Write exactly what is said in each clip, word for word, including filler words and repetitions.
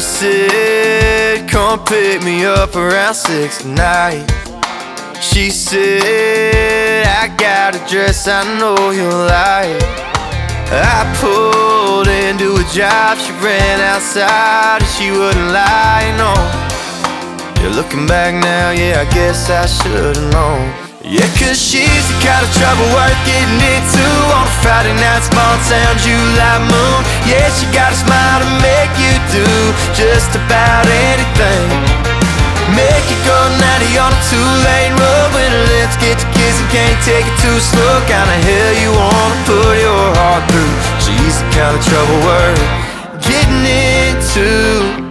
said, come pick me up around six tonight. She said, I got a dress I know you'll like. I pulled into a job, she ran outside and she wouldn't lie, no. You're looking back now, yeah, I guess I should've known. Yeah, cause she's the kind of trouble worth getting into on a Friday night, small town July moon. Yeah, she got a smile to make you do just about anything. Make you go ninety on a two-lane road when her lips get to kissing, can't take it too slow. Kinda hell you wanna put your heart through. She's the kind of trouble worth getting into.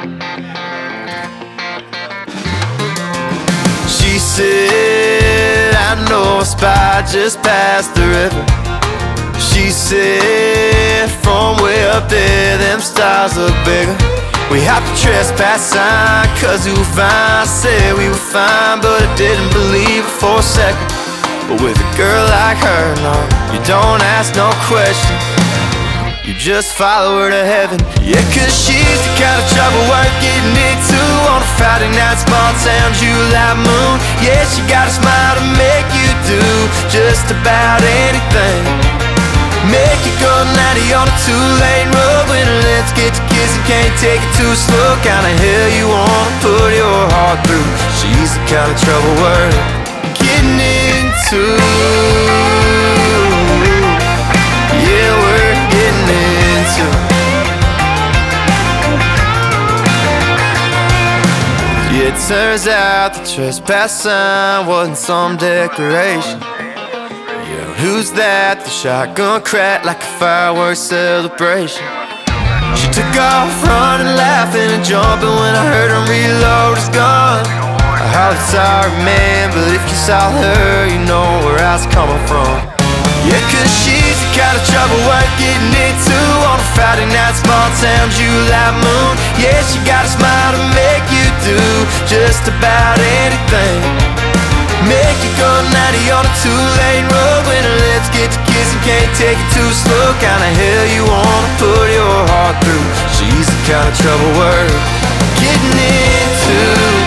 She said, I know a spot just past the river. She said, from way up there, them stars look bigger. We hopped the trespass sign, cause we were fine. Said we were fine, but I didn't believe it for a second. But with a girl like her, no, you don't ask no questions, you just follow her to heaven. Yeah, cause she's the kind of trouble worth getting into on a Friday night, small town July moon. Yeah, she got a smile to make you do just about anything. Make you go ninety on a two-lane road when her lips get to kissing, can't take it too slow. Kinda hell you wanna put your heart through. She's the kind of trouble worth getting into. Yeah, we're getting into. Yeah, it turns out the trespass sign wasn't some decoration. Yeah, who's that? The shotgun cracked like a fireworks celebration. She took off running, laughing and jumping when I heard him reload his gun. I hollered, sorry man, but if you saw her, you know where I was coming from. Yeah, cause she's the kind of trouble worth getting into on a Friday night, small town July moon. Yeah, she got a smile to make you do just about anything. Make you go ninety on a two-lane road when her lips get to kissing, can't take it too slow. Kinda hell you wanna put your heart through. She's the kind of trouble worth getting into.